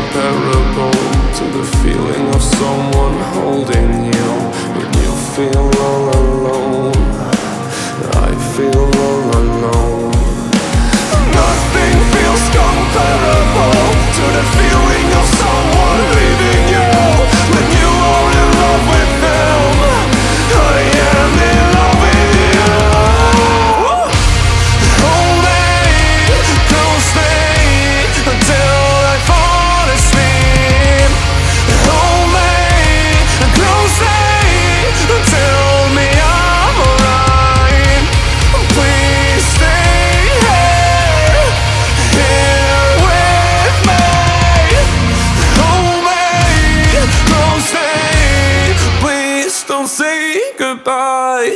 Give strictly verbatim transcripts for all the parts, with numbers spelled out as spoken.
comparable to the feeling of someone holding you when you feel all alone. I feel all alone. Nothing feels comparable to the feeling of someone leaving you when you are in love with them. I am in love with you. Hold me closely until I fall asleep. Hold me closely until me I'm alright. Please stay here, here with me. Hold me closely, please don't say goodbye.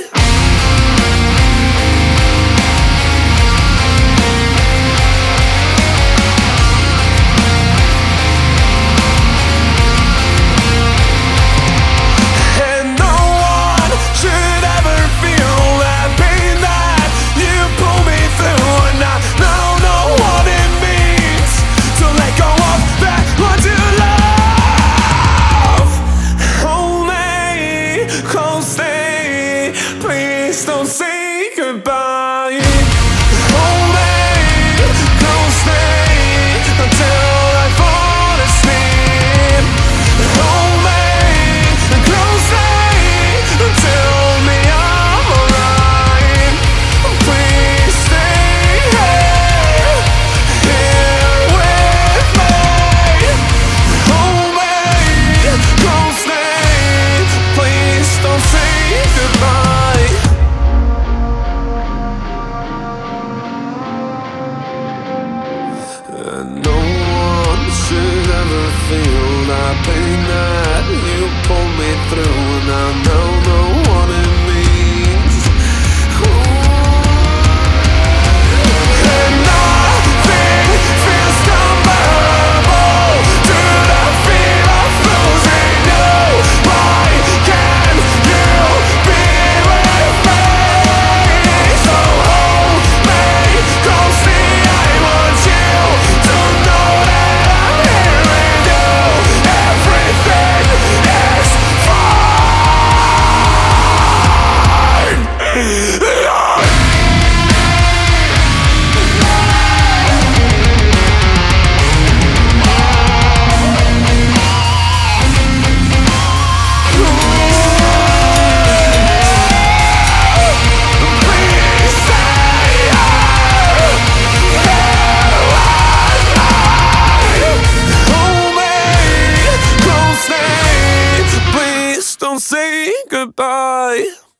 Please don't say goodbye. Hold me closely until I fall asleep. Hold me closely until me I'm alright. Please stay here, here with me. Hold me closely, please don't say goodbye. And no one should ever feel that pain that you pull me through. And I now know what it means. And nothing feels comparable to the fear of losing you. Why can't you be with me? So hold me closely, I want you to know that I'm here with you. Everything is fine. Please stay here, here with me. Hold me closely, please don't say goodbye.